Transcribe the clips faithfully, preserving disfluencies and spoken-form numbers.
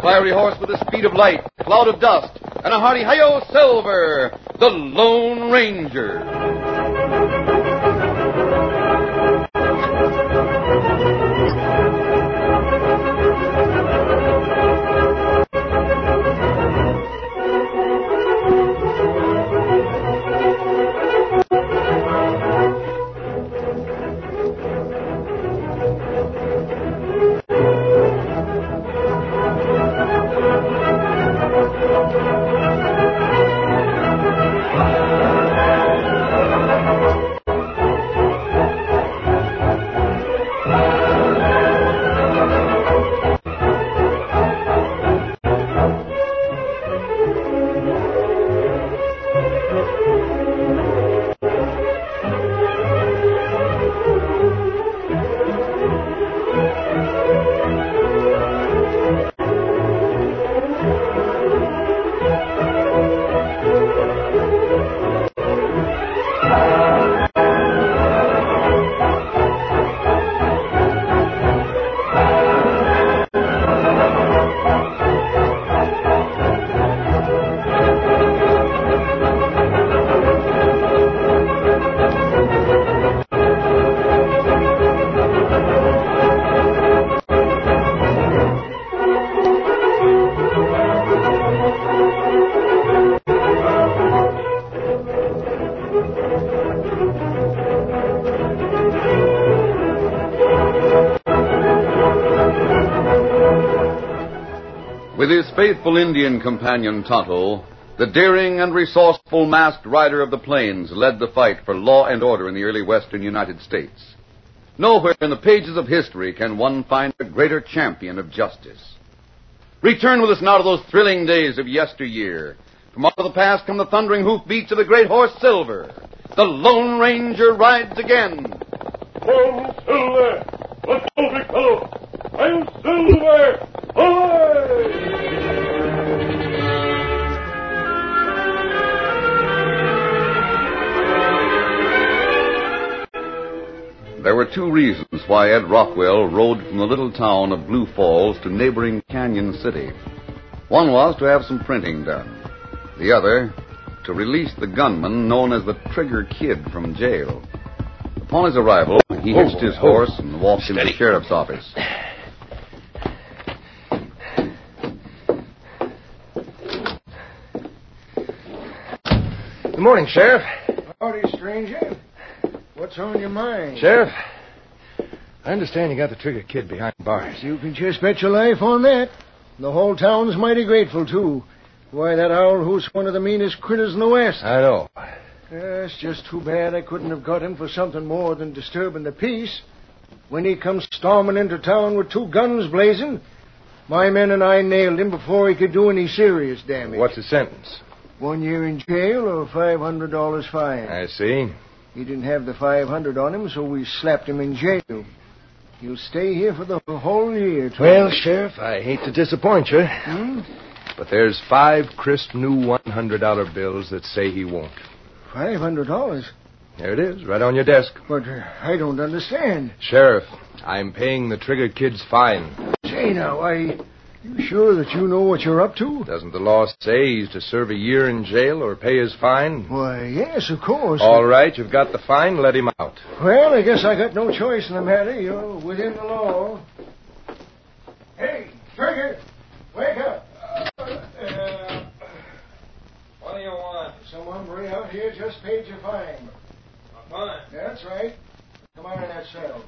fiery horse with the speed of light, a cloud of dust, and a hearty hi-yo Silver, the Lone Ranger. With his faithful Indian companion Tonto, the daring and resourceful masked rider of the plains led the fight for law and order in the early western United States. Nowhere in the pages of history can one find a greater champion of justice. Return with us now to those thrilling days of yesteryear. From out of the past come the thundering hoofbeats of the great horse Silver. The Lone Ranger rides again. Oh, Silver! Let's go, big fellow! I'm Silver! Away! There were two reasons why Ed Rockwell rode from the little town of Blue Falls to neighboring Canyon City. One was to have some printing done. The other, to release the gunman known as the Trigger Kid from jail. Upon his arrival, he hitched his horse and walked into the sheriff's office. Good morning, Sheriff. Howdy, stranger. What's on your mind? Sheriff, I understand you got the Trigger Kid behind bars. You can just bet your life on that. The whole town's mighty grateful, too. Why, that owl who's one of the meanest critters in the West. I know. Yeah, it's just too bad I couldn't have got him for something more than disturbing the peace. When he comes storming into town with two guns blazing, my men and I nailed him before he could do any serious damage. What's the sentence? One year in jail or five hundred dollars fine. I see. He didn't have the five hundred on him, so we slapped him in jail. He'll stay here for the whole year. Too. Well, Sheriff, I hate to disappoint you. Hmm? But there's five crisp new one hundred dollar bills that say he won't. Five hundred dollars? There it is, right on your desk. But uh, I don't understand. Sheriff, I'm paying the Trigger Kid's fine. Say now, I... You sure that you know what you're up to? Doesn't the law say he's to serve a year in jail or pay his fine? Why, yes, of course. All right, you've got the fine. Let him out. Well, I guess I got no choice in the matter. You're within the law. Hey, Trigger, wake up. Uh, what do you want? Some hombre out here just paid your fine. My fine? That's right. Come on in that cell.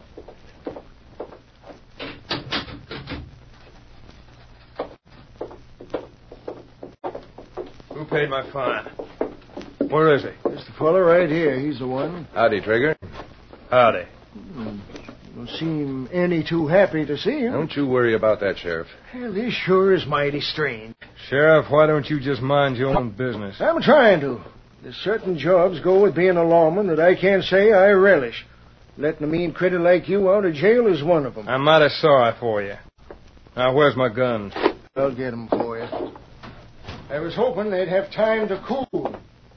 Who paid my fine? Where is he? It's the fella right here. He's the one. Howdy, Trigger. Howdy. Hmm. Don't seem any too happy to see him. Don't you worry about that, Sheriff. Well, this sure is mighty strange. Sheriff, why don't you just mind your own business? I'm trying to. There's certain jobs go with being a lawman that I can't say I relish. Letting a mean critter like you out of jail is one of them. I'm mighty sorry for you. Now, where's my gun? I'll get 'em for you. I was hoping they'd have time to cool.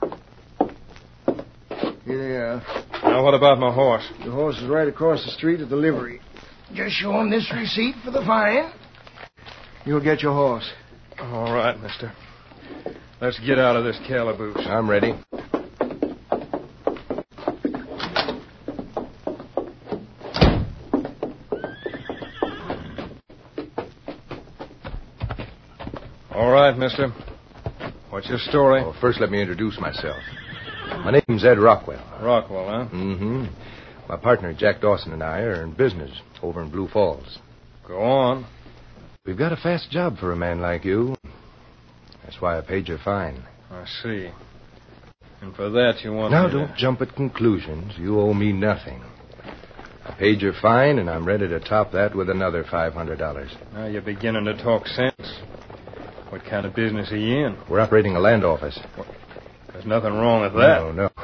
Here they are. Now, what about my horse? The horse is right across the street at the livery. Just show 'em this receipt for the fine. You'll get your horse. All right, mister. Let's get out of this calaboose. I'm ready. All right, mister. What's your story? Well, first, let me introduce myself. My name's Ed Rockwell. Rockwell, huh? Mm-hmm. My partner, Jack Dawson, and I are in business over in Blue Falls. Go on. We've got a fast job for a man like you. That's why I paid your fine. I see. And for that, you want Now, me don't to... jump at conclusions. You owe me nothing. I paid your fine, and I'm ready to top that with another five hundred dollars. Now you're beginning to talk sense. What kind of business are you in? We're operating a land office. There's nothing wrong with that. No, no.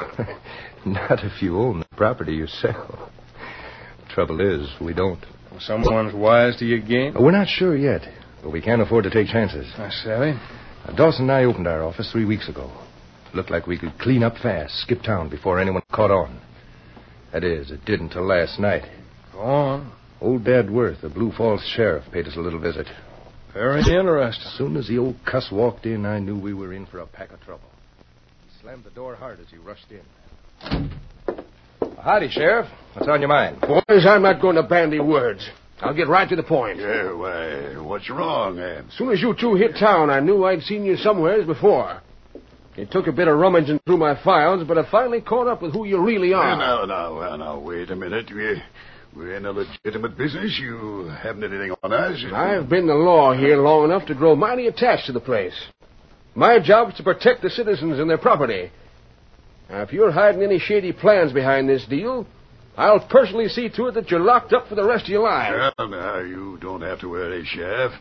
Not if you own the property you sell. Trouble is, we don't. Well, someone's wise to your game? We're not sure yet, but we can't afford to take chances. I savvy. Uh, Dawson and I opened our office three weeks ago. Looked like we could clean up fast, skip town before anyone caught on. That is, it didn't till last night. Go on. Old Dad Worth, the Blue Falls sheriff, paid us a little visit. Very interesting. As soon as the old cuss walked in, I knew we were in for a pack of trouble. He slammed the door hard as he rushed in. Howdy, Sheriff. What's on your mind? Boys, I'm not going to bandy words. I'll get right to the point. Yeah, why, what's wrong, Ed? As soon as you two hit town, I knew I'd seen you somewheres before. It took a bit of rummaging through my files, but I finally caught up with who you really are. Now, now, now, now, wait a minute. We, we're in a legitimate business. You haven't anything on us? I've been the law here long enough to grow mighty attached to the place. My job's to protect the citizens and their property. Now, if you're hiding any shady plans behind this deal, I'll personally see to it that you're locked up for the rest of your life. Well, now, you don't have to worry, Sheriff.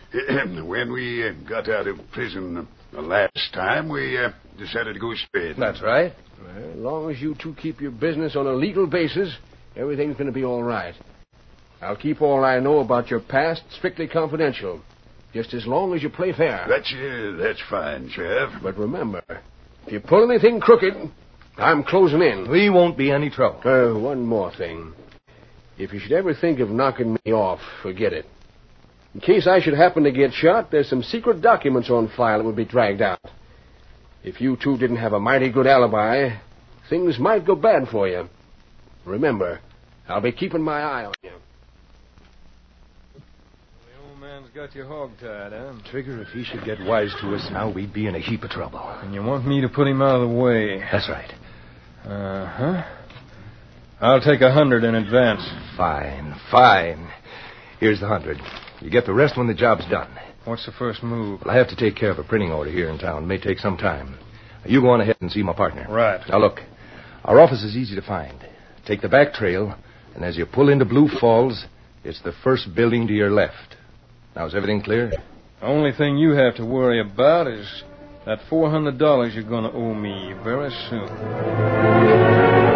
When we uh, got out of prison the last time, we uh, decided to go straight. That's right. Well, as long as you two keep your business on a legal basis, everything's going to be all right. I'll keep all I know about your past strictly confidential, just as long as you play fair. That's, uh, that's fine, Sheriff. But remember, if you pull anything crooked, I'm closing in. We won't be any trouble. Uh, one more thing. If you should ever think of knocking me off, forget it. In case I should happen to get shot, there's some secret documents on file that would be dragged out. If you two didn't have a mighty good alibi, things might go bad for you. Remember, I'll be keeping my eye on you. The old man's got you hog-tied, huh? Trigger, if he should get wise to us now, we'd be in a heap of trouble. And you want me to put him out of the way? That's right. Uh-huh. I'll take a hundred in advance. Fine, fine. Here's the hundred. You get the rest when the job's done. What's the first move? Well, I have to take care of a printing order here in town. It may take some time. You go on ahead and see my partner. Right. Now, look. Our office is easy to find. Take the back trail, and as you pull into Blue Falls, it's the first building to your left. Now, is everything clear? The only thing you have to worry about is that four hundred dollars you're going to owe me very soon.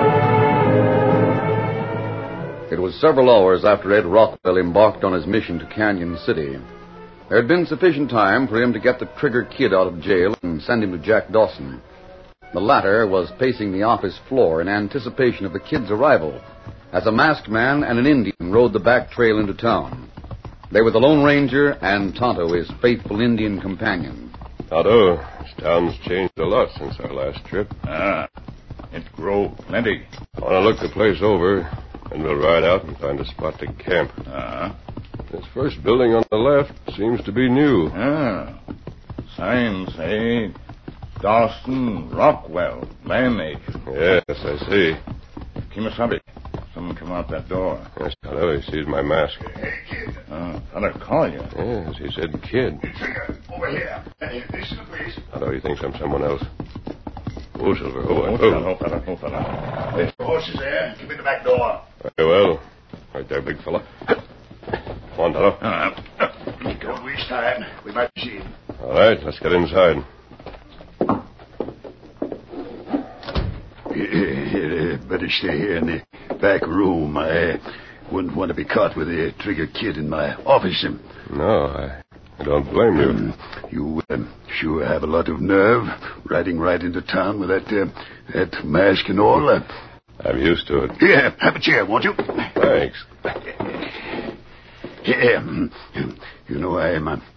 It was several hours after Ed Rockwell embarked on his mission to Canyon City. There had been sufficient time for him to get the Trigger Kid out of jail and send him to Jack Dawson. The latter was pacing the office floor in anticipation of the Kid's arrival as a masked man and an Indian rode the back trail into town. They were the Lone Ranger and Tonto, his faithful Indian companion. Tonto, this town's changed a lot since our last trip. Ah, it grow plenty. I want to look the place over, and we'll ride out and find a spot to camp. Ah. This first building on the left seems to be new. Ah. Signs say Dawson Rockwell, land agent. Yes, I see. Kimasabi, someone come out that door. Yes, Tonto, he sees my mask. Hey, kid. Uh, I'll call you. Yes, he said kid. Trigger, over here. Hey, this is the place. Tonto, he thinks I'm someone else. Oh, Silver, oh, Oh, oh. fella, oh, fella, oh, fella. There's the horses there. Come in the back door. Very well. Right there, big fella. Come on, Tonto. Uh, don't waste time. We might be seen. All right, let's get inside. Better stay here in the back room. I wouldn't want to be caught with the Trigger Kid in my office. No, I, I don't blame you. Um, you um, sure have a lot of nerve riding right into town with that uh, that mask and all. Uh, I'm used to it. yeah, have a chair, won't you? Thanks. Yeah, you know, I'm uh,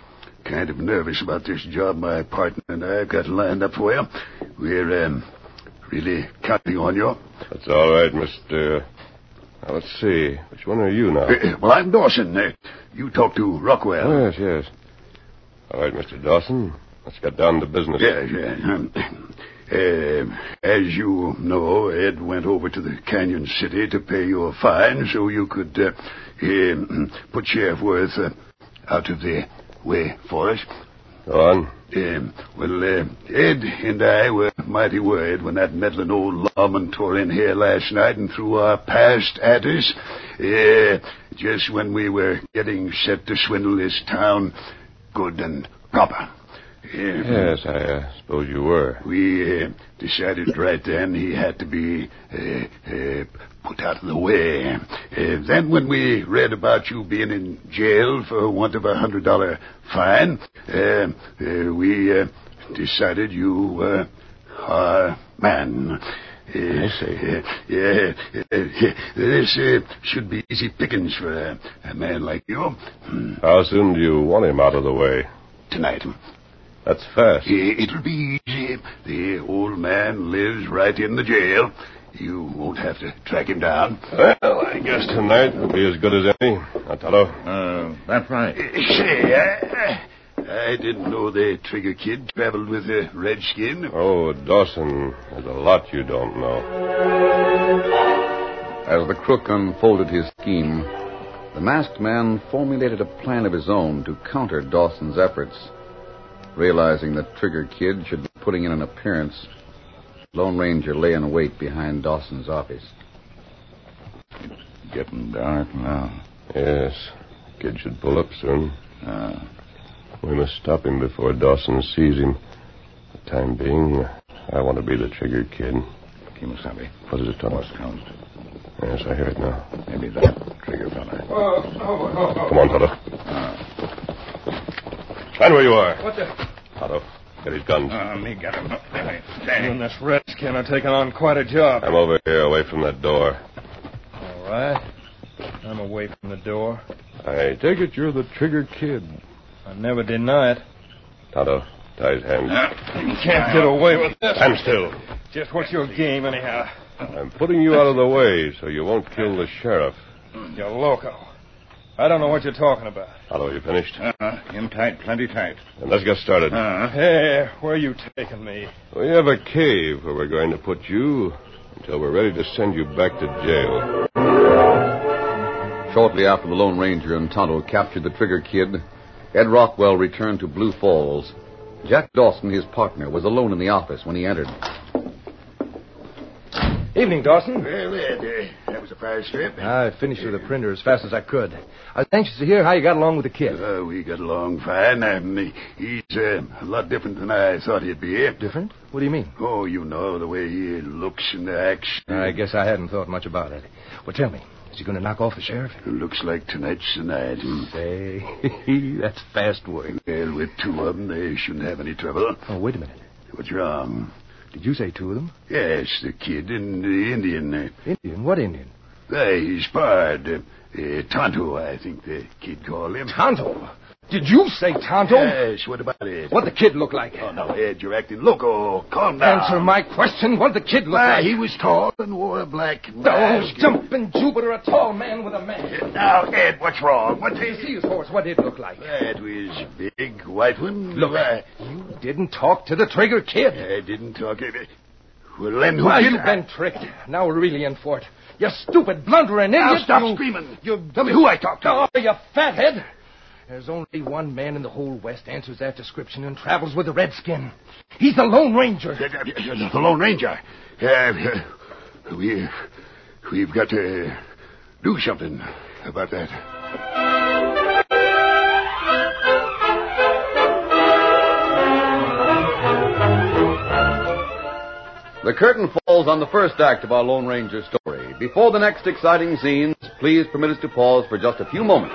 kind of nervous about this job my partner and I have got lined up for you. We're um, really counting on you. That's all right, Mister Now, let's see. Which one are you now? Uh, well, I'm Dawson. Uh, you talk to Rockwell. Oh, yes, yes. All right, Mister Dawson. Let's get down to business. Yes, yes. Um, uh, as you know, Ed went over to the Canyon City to pay you a fine so you could uh, uh, put Sheriff Worth uh, out of the way for us. Go on. Um, well, uh, Ed and I were mighty worried when that meddling old lawman tore in here last night and threw our past at us. Uh, just when we were getting set to swindle this town good and proper. Uh, Yes, I uh, suppose you were. We uh, decided right then he had to be uh, uh, put out of the way. Uh, then when we read about you being in jail for want of a hundred dollar fine, uh, uh, we uh, decided you were our man. Uh, I see. Uh, yeah, uh, this uh, should be easy pickings for a, a man like you. Hmm. How soon do you want him out of the way? Tonight. That's fast. It'll be easy. The old man lives right in the jail. You won't have to track him down. Well, I guess tonight will be as good as any. Now, Tonto. Uh, that's right. Say, I, I didn't know the Trigger Kid traveled with a redskin. Oh, Dawson, there's a lot you don't know. As the crook unfolded his scheme, the masked man formulated a plan of his own to counter Dawson's efforts. Realizing that Trigger Kid should be putting in an appearance, Lone Ranger lay in wait behind Dawson's office. Getting dark now. Yes, kid should pull up soon. Uh, We must stop him before Dawson sees him. For the time being, I want to be the Trigger Kid. Kimasabi. What is it, Tonto? Horse count. Yes, I hear it now. Maybe that Trigger fella. Oh, oh, oh, oh. Come on, Tonto. Uh, Stand where you are. What the? Tonto, get his guns. uh, me got him. You and this redskin are taking on quite a job. I'm over here, away from that door. All right. I'm away from the door. I take it you're the Trigger Kid. I never deny it. Tonto, tie his hands. You can't get away with this. Stand still. Just what's your game, anyhow? I'm putting you out of the way so you won't kill the sheriff. You're loco. I don't know what you're talking about. Tonto, you finished? Uh, him tight, plenty tight. Then let's get started. Uh, Hey, where are you taking me? We have a cave where we're going to put you until we're ready to send you back to jail. Shortly after the Lone Ranger and Tonto captured the Trigger Kid, Ed Rockwell returned to Blue Falls. Jack Dawson, his partner, was alone in the office when he entered. Evening, Dawson. Well, Ed, uh, that was a fast trip. I finished with the printer as fast as I could. I was anxious to hear how you got along with the kid. Uh, we got along fine. Um, he's uh, a lot different than I thought he'd be. Different? What do you mean? Oh, you know, the way he looks and acts. I guess I hadn't thought much about it. Well, tell me, is he going to knock off the sheriff? Looks like tonight's the night. Say, that's fast work. Well, with two of them, they shouldn't have any trouble. Oh, wait a minute. What's wrong? Did you say two of them? Yes, the kid and the Indian. Uh, Indian? What Indian? They, he's pard. Uh, uh, Tonto, I think the kid called him. Tonto? Did you say Tonto? Yes, what about it? What'd the kid look like? Oh, no, Ed, you're acting loco. Calm down. Answer my question. What'd the kid look Why, like? he was tall and wore a black Oh, mask. jumping Jupiter, a tall man with a mask. Now, Ed, what's wrong? What You did see his horse. What did it look like? That was big, white one. Look, I, you didn't talk to the Trigger Kid. I didn't talk. Well, then who Why, did you've been tricked. Now we're really in for it. You stupid, blundering idiot. Now, stop you, screaming. You, Tell me who I talked to. Oh, you fathead. There's only one man in the whole West answers that description and travels with the redskin. He's the Lone Ranger. The, the Lone Ranger. Uh, we, we've got to do something about that. The curtain falls on the first act of our Lone Ranger story. Before the next exciting scenes, please permit us to pause for just a few moments.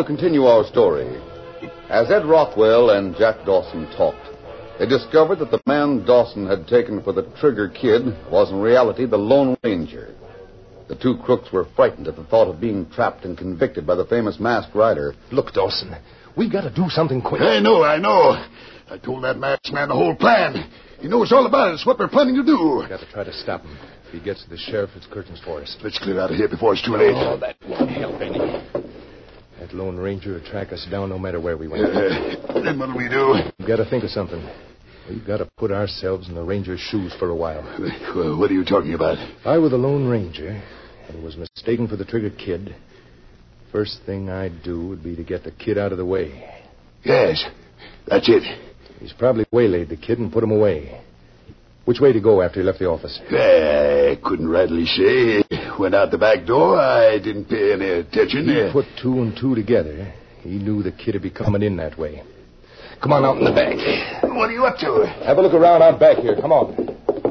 to continue our story. As Ed Rockwell and Jack Dawson talked, they discovered that the man Dawson had taken for the Trigger Kid was in reality the Lone Ranger. The two crooks were frightened at the thought of being trapped and convicted by the famous masked rider. Look, Dawson, we got to do something quick. I know, I know. I told that masked man the whole plan. He knows all about it. It's what we're planning to do. We got to try to stop him. If he gets to the sheriff, it's curtains for us. Let's clear out of here before it's too late. Oh, that won't help any. That Lone Ranger will track us down no matter where we went. Uh, then what'll we do? We've got to think of something. We've got to put ourselves in the Ranger's shoes for a while. Well, what are you talking about? If I were the Lone Ranger and was mistaken for the Trigger Kid, first thing I'd do would be to get the kid out of the way. Yes, that's it. He's probably waylaid the kid and put him away. Which way to go after he left the office? I couldn't rightly say. Went out the back door. I didn't pay any attention. He put two and two together. He knew the kid would be coming in that way. Come on out in the back. What are you up to? Have a look around out back here. Come on.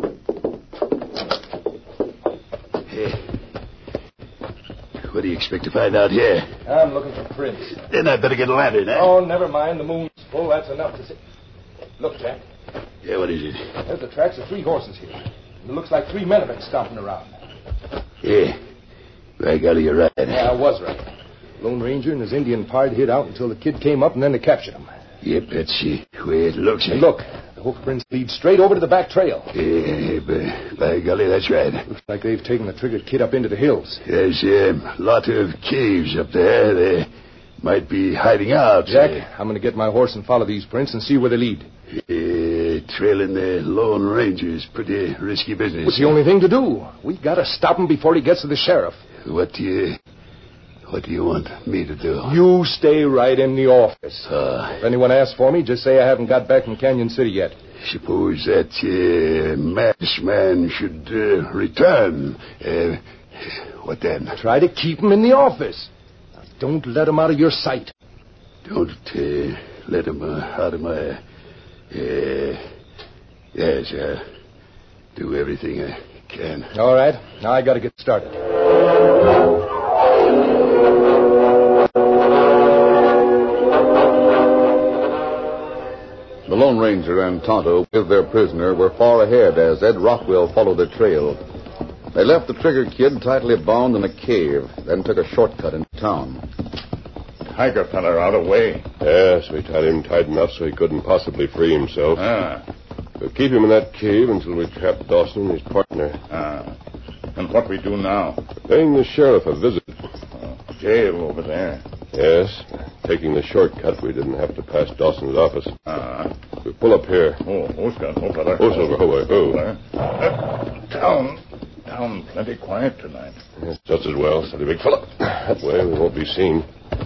What do you expect to find out here? I'm looking for prints. Then I'd better get a lantern, eh? Oh, never mind. The moon's full. That's enough to see. Look, Jack. Yeah, what is it? There's the tracks of three horses here. It looks like three men have been stomping around. Yeah. By golly, you're right. Yeah, I was right. Lone Ranger and his Indian pard hid out until the kid came up, and then they captured him. Yep, that's the way it looks. Hey, look. The hoof prints lead straight over to the back trail. Yeah, by, by golly, that's right. Looks like they've taken the Trigger Kid up into the hills. There's a lot of caves up there. They might be hiding out. Jack, I'm going to get my horse and follow these prints and see where they lead. Uh, trailing the Lone Ranger is pretty risky business. It's the only thing to do. We got to stop him before he gets to the sheriff. What do you... What do you want me to do? You stay right in the office. Uh, if anyone asks for me, just say I haven't got back from Canyon City yet. Suppose that uh, masked man should uh, return. Uh, what then? Try to keep him in the office. Now, don't let him out of your sight. Don't uh, let him uh, out of my... Uh, yes, uh, do everything I can. All right. Now I got to get started. The Lone Ranger and Tonto, with their prisoner, were far ahead as Ed Rockwell followed their trail. They left the Trigger Kid tightly bound in a cave, then took a shortcut into town. Tiger feller out of way. Yes, we tied him tight enough so he couldn't possibly free himself. Ah. We'll keep him in that cave until we trap Dawson and his partner. Ah. And what we do now? Paying the sheriff a visit. Uh, jail over there. Yes. Taking the shortcut, we didn't have to pass Dawson's office. Ah. We pull up here. Oh, who's got no feller? Oh, Silver, oh, oh. Uh, town. Town plenty quiet tonight. Yes, just as well, steady big fella. That way we won't be seen.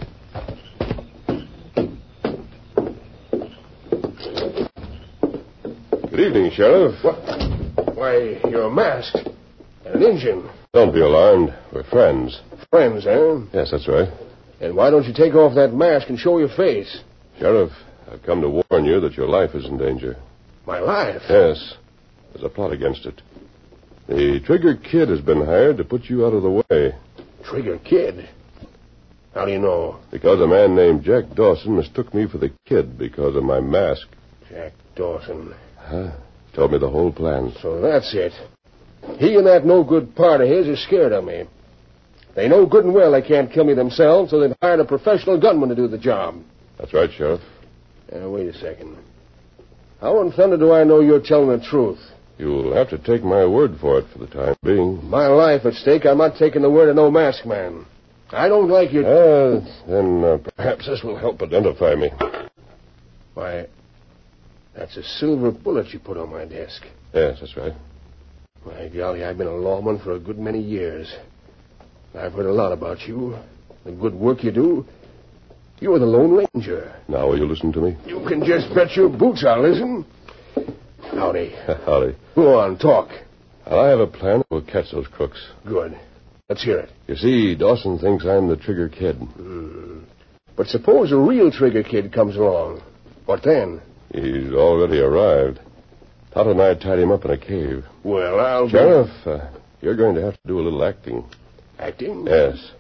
Good evening, Sheriff. What? Why, you're masked. And an Injun. Don't be alarmed. We're friends. Friends, eh? Yes, that's right. And why don't you take off that mask and show your face? Sheriff, I've come to warn you that your life is in danger. My life? Yes. There's a plot against it. The Trigger Kid has been hired to put you out of the way. Trigger Kid? How do you know? Because a man named Jack Dawson mistook me for the kid because of my mask. Jack Dawson. Huh? Told me the whole plan. So that's it. He and that no-good part of his are scared of me. They know good and well they can't kill me themselves, so they've hired a professional gunman to do the job. That's right, Sheriff. Now, wait a second. How in thunder do I know you're telling the truth? You'll have to take my word for it for the time being. My life at stake, I'm not taking the word of no masked man. I don't like your... Uh, then uh, perhaps this will help identify me. Why, that's a silver bullet you put on my desk. Yes, that's right. My golly, I've been a lawman for a good many years. I've heard a lot about you, the good work you do. You're the Lone Ranger. Now will you listen to me? You can just bet your boots I'll listen. Howdy. Howdy. Go on, talk. Well, I have a plan. We'll catch those crooks. Good. Let's hear it. You see, Dawson thinks I'm the Trigger Kid. Mm. But suppose a real Trigger Kid comes along. What then? He's already arrived. Todd and I tied him up in a cave. Well, I'll... Sheriff, uh, you're going to have to do a little acting. Acting? Yes.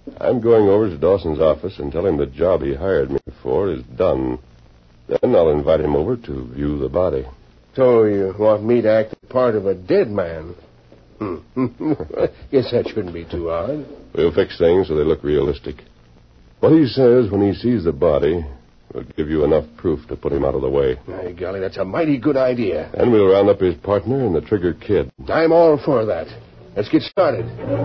I'm going over to Dawson's office and tell him the job he hired me for is done. Then I'll invite him over to view the body. So you want me to act the part of a dead man? Hmm. Guess that shouldn't be too hard. We'll fix things so they look realistic. What he says when he sees the body will give you enough proof to put him out of the way. Hey, golly, that's a mighty good idea. And we'll round up his partner and the Trigger Kid. I'm all for that. Let's get started.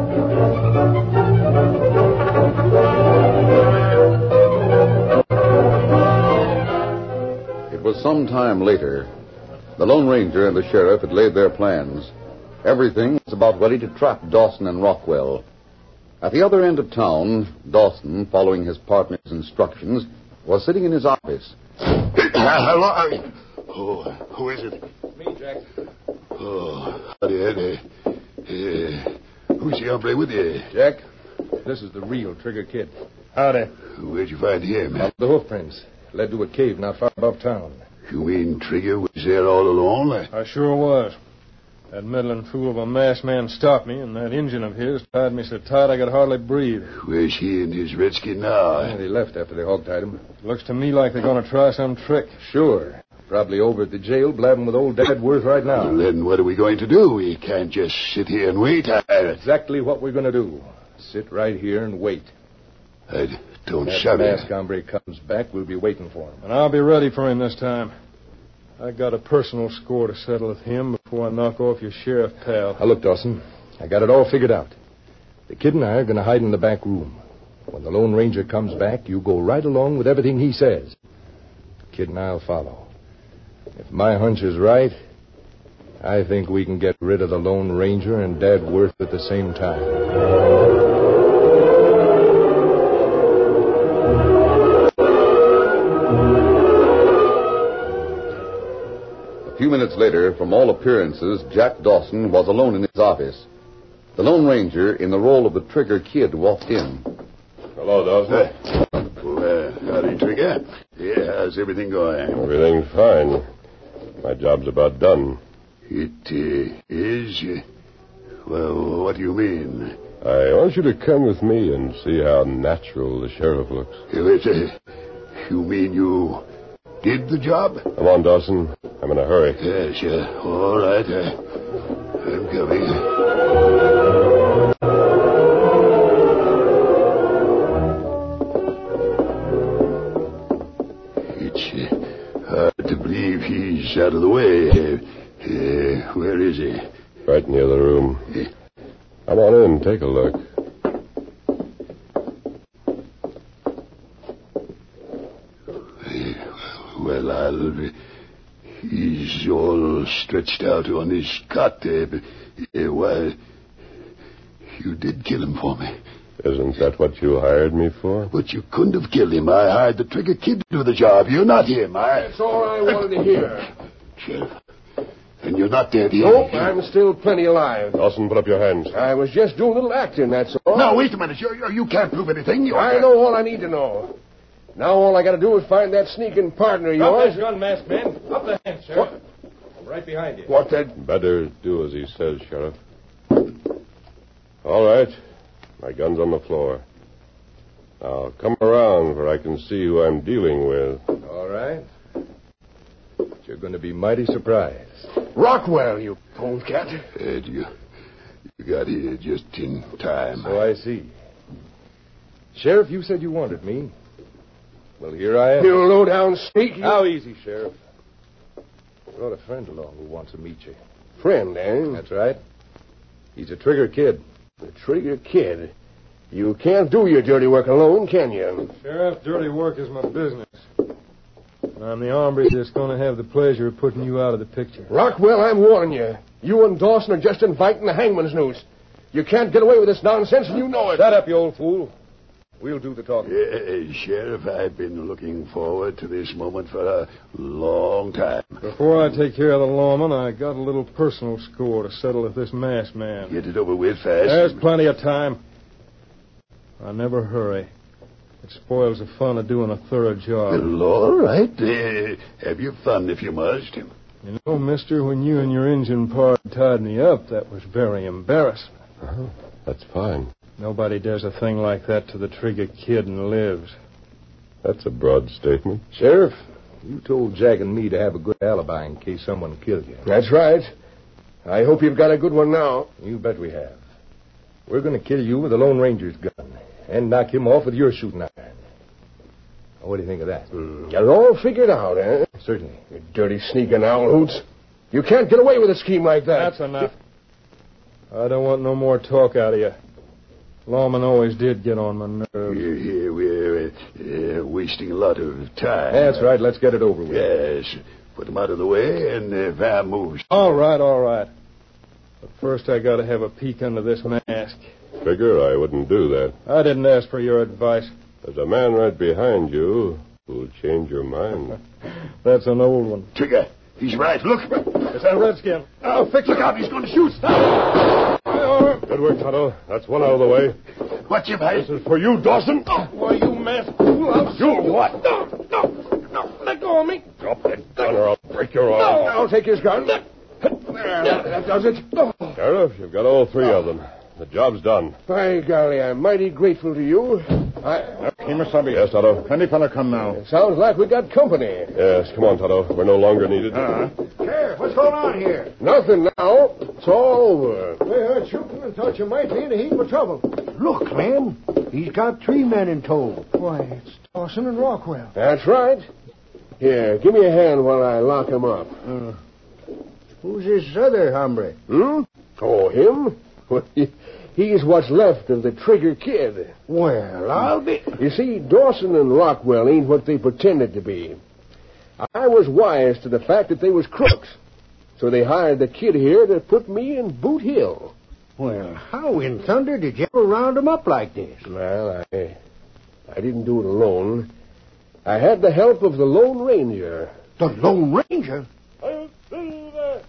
It was some time later. The Lone Ranger and the sheriff had laid their plans. Everything was about ready to trap Dawson and Rockwell. At the other end of town, Dawson, following his partner's instructions, was sitting in his office. Hello? Oh, who is it? Me, Jack. Oh, howdy, Eddie. Uh, who's the hombre with you? Jack, this is the real Trigger Kid. Howdy. Where'd you find him? Found the hoof prints. Led to a cave not far above town. You mean Trigger was there all alone? I sure was. That meddling fool of a masked man stopped me, and that engine of his tied me so tight I could hardly breathe. Where's he and his redskin now? And he left after they hogtied him. Looks to me like they're going to try some trick. Sure. Probably over at the jail blabbing with old Dad Worth right now. Well, then what are we going to do? We can't just sit here and wait. I... Exactly what we're going to do. Sit right here and wait. I don't When shove that it. masked hombre comes back, we'll be waiting for him. And I'll be ready for him this time. I got a personal score to settle with him before I knock off your sheriff pal. Now, look, Dawson. I got it all figured out. The kid and I are going to hide in the back room. When the Lone Ranger comes back, you go right along with everything he says. The kid and I'll follow. If my hunch is right, I think we can get rid of the Lone Ranger and Dad Worth at the same time. A few minutes later, from all appearances, Jack Dawson was alone in his office. The Lone Ranger, in the role of the Trigger Kid, walked in. Hello, Dawson. Uh, well, howdy, Trigger. Yeah, how's everything going? Everything fine. My job's about done. It uh, is? Uh, well, what do you mean? I want you to come with me and see how natural the sheriff looks. Uh, wait, uh, you mean you did the job? Come on, Dawson. I'm in a hurry. Yes, yeah. All right. Uh, I'm coming. It's uh, hard to believe he's out of the way. Uh, uh, where is he? Right near the room. Uh, Come on in, take a look. Well, I'll... He's all stretched out on his cot there. But, uh, why, you did kill him for me. Isn't that what you hired me for? But you couldn't have killed him. I hired the Trigger Kid to do the job. You're not him. I... That's all I wanted to hear. Sheriff, and you're not dead yet. Nope, I'm still plenty alive. Dawson, put up your hands. I was just doing a little acting, that's all. Now, wait a minute. You, you, you can't prove anything. You're... I know all I need to know. Now all I got to do is find that sneaking partner of Drop yours. that gun, masked man. Up the hand, Sheriff. I'm right behind you. What that... Better do as he says, Sheriff. All right. My gun's on the floor. Now, come around where I can see who I'm dealing with. All right. But you're going to be mighty surprised. Rockwell, you polecat. Ed, you, you got here just in time. So I see. Sheriff, you said you wanted me. Well, here I am. You low-down sneak. How easy, Sheriff. Brought a friend along who wants to meet you. Friend, eh? That's right. He's a Trigger Kid. The Trigger Kid. You can't do your dirty work alone, can you? Sheriff, dirty work is my business. And I'm the hombre that's going to have the pleasure of putting you out of the picture. Rockwell, I'm warning you. You and Dawson are just inviting the hangman's noose. You can't get away with this nonsense, and you know it. Shut up, you old fool. We'll do the talking. Yeah, Sheriff, I've been looking forward to this moment for a long time. Before I take care of the lawman, I got a little personal score to settle with this masked man. Get it over with fast. There's plenty of time. I never hurry. It spoils the fun of doing a thorough job. Well, all right. Uh, have your fun if you must. You know, mister, when you and your engine pard tied me up, that was very embarrassing. Uh-huh. That's fine. Nobody does a thing like that to the Trigger Kid and lives. That's a broad statement. Sheriff, you told Jack and me to have a good alibi in case someone killed you. That's right. I hope you've got a good one now. You bet we have. We're going to kill you with the Lone Ranger's gun and knock him off with your shooting iron. What do you think of that? Mm, got it all figured out, eh? Certainly. You dirty sneaking owl hoots. You can't get away with a scheme like that. That's enough. I don't want no more talk out of you. Lawman always did get on my nerves. Here, here, we're uh, uh, wasting a lot of time. That's right. Let's get it over with. Yes. Put them out of the way and uh, vamoose. All right, all right. But first I got to have a peek under this mask. Figure I wouldn't do that. I didn't ask for your advice. There's a man right behind you who'll change your mind. That's an old one. Trigger, he's right. Look. It's that redskin. Oh, fix it out. He's going to shoot. Stop. Good work, Tonto. That's one out of the way. Watch him, mate. This is for you, Dawson. Oh, why, you masked fool. I'll You what? No, no, no. Let go of me. Drop that gun or I'll break your arm. No, I'll take his gun. There, that, that does it. Oh. Sheriff, you've got all three of them. The job's done. By golly, I'm mighty grateful to you. I... Kimasabi. Yes, Tonto? Any fella come now? It sounds like we got company. Yes, come on, Tonto. We're no longer needed. Uh, Sheriff, what's going on here? Nothing now. It's all over. We heard shooting and thought you might be in a heap of trouble. Look, Clem. He's got three men in tow. Why, it's Dawson and Rockwell. That's right. Here, give me a hand while I lock him up. Uh, who's this other hombre? Hmm? Oh, him? Well, he, he's what's left of the Trigger Kid. Well, I'll be... You see, Dawson and Rockwell ain't what they pretended to be. I was wise to the fact that they was crooks. So they hired the kid here to put me in Boot Hill. Well, how in thunder did you ever round them up like this? Well, I... I didn't do it alone. I had the help of the Lone Ranger. The Lone Ranger? I'll do that.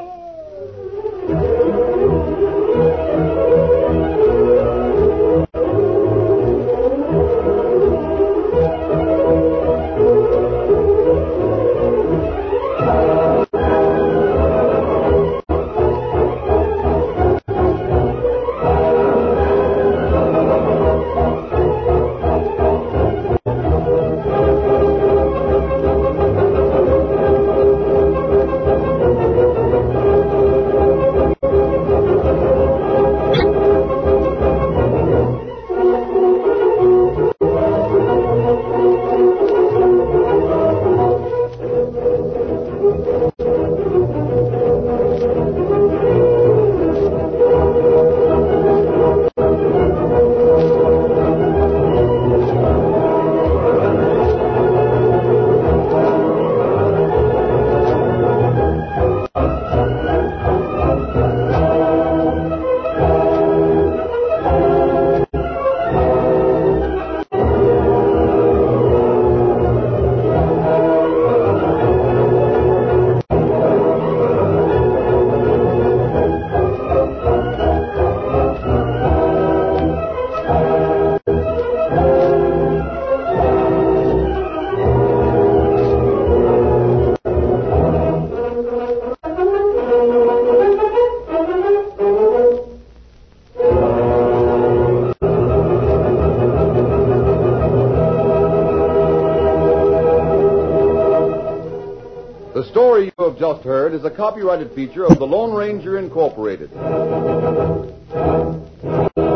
The story you have just heard is a copyrighted feature of the Lone Ranger Incorporated.